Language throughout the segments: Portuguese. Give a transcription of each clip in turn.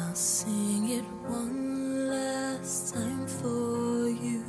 I'll sing it one last time for you.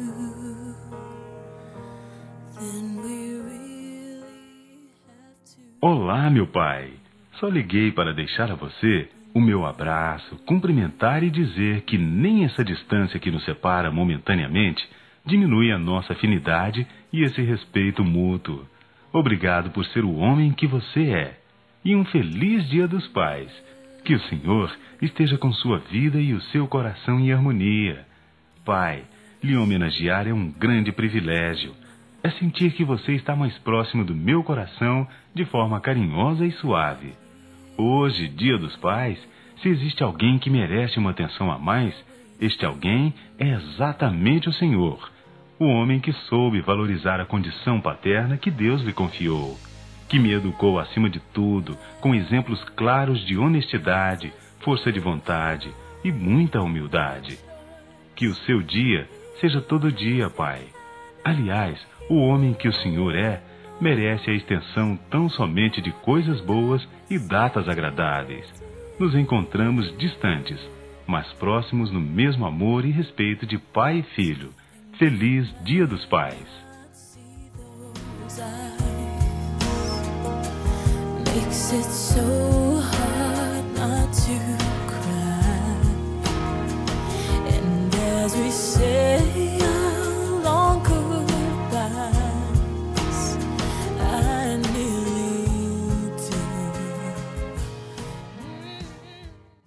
Then we really have to... Olá, meu pai. Só liguei para deixar a você o meu abraço, cumprimentar e dizer que nem essa distância que nos separa momentaneamente diminui a nossa afinidade e esse respeito mútuo. Obrigado por ser o homem que você é. E um feliz Dia dos Pais. Que o Senhor esteja com sua vida e o seu coração em harmonia. Pai, lhe homenagear é um grande privilégio. É sentir que você está mais próximo do meu coração de forma carinhosa e suave. Hoje, Dia dos Pais, se existe alguém que merece uma atenção a mais, este alguém é exatamente o Senhor, o homem que soube valorizar a condição paterna que Deus lhe confiou, que me educou acima de tudo, com exemplos claros de honestidade, força de vontade e muita humildade. Que o seu dia seja todo dia, Pai. Aliás, o homem que o Senhor é, merece a extensão tão somente de coisas boas e datas agradáveis. Nos encontramos distantes, mas próximos no mesmo amor e respeito de pai e filho. Feliz Dia dos Pais! Makes it so hard not to cry. And as we